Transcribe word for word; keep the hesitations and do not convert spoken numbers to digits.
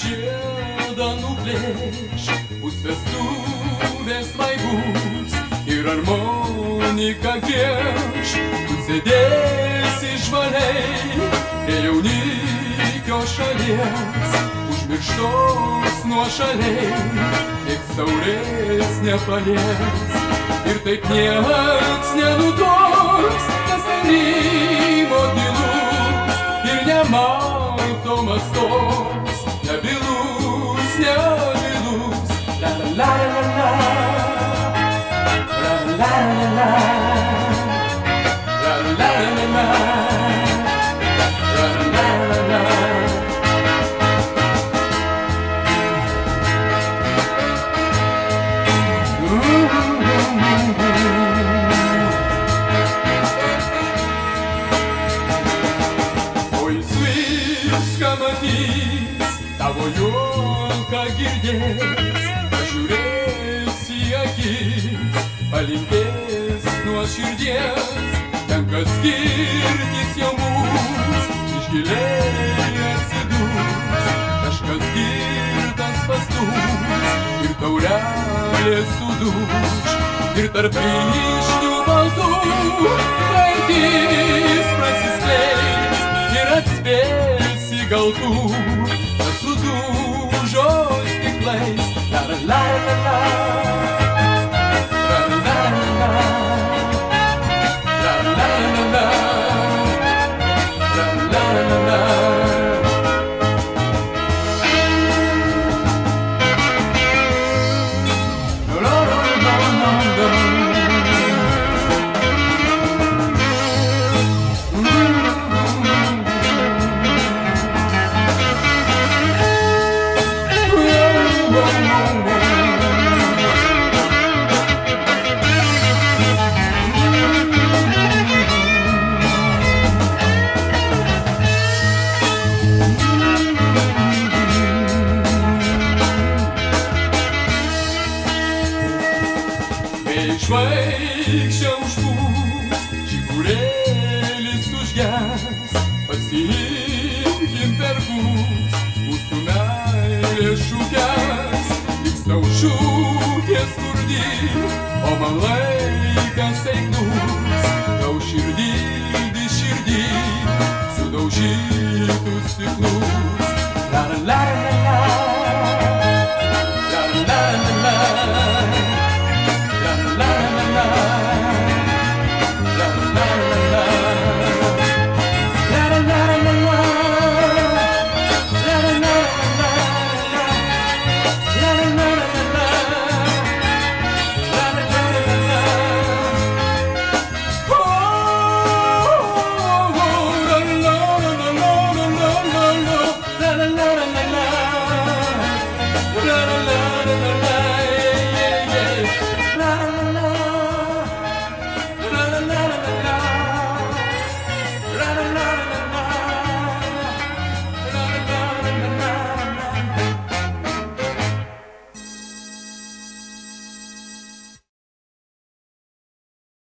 žiedą nuplėš, bus vestuvės vaibus ir armonika grieš. Tu sėdėsi žvaliai prie jaunikio šalies, užmirštos nuošaliai, tiek taurės nepalies. Ir taip nieks nenutoks, tas rimo gilus ir nematomas toks, nebilus, nebilus. La la la la la, la la la la, la la la la, la la la la. Viską matys, tavo juoką girdės, pažiūrės į akis, palinkės nuo širdies. Tenka skirtis jau mūs, iš giliai atsidūs, kažkas girtas pastūs ir taurelė suduš. Ir tarp ryškių baltų praeitis prasiskleis ir atspėsi gal tu, kas sudužo stiklais. La la la la la, la la la la, la la la la, la la la la. Žvaigždė užpūs, žiburėlis užges, pasiimkim perkus, mūsų meilė šūkes. Liks tau šūkės skurdy, o man laikas eik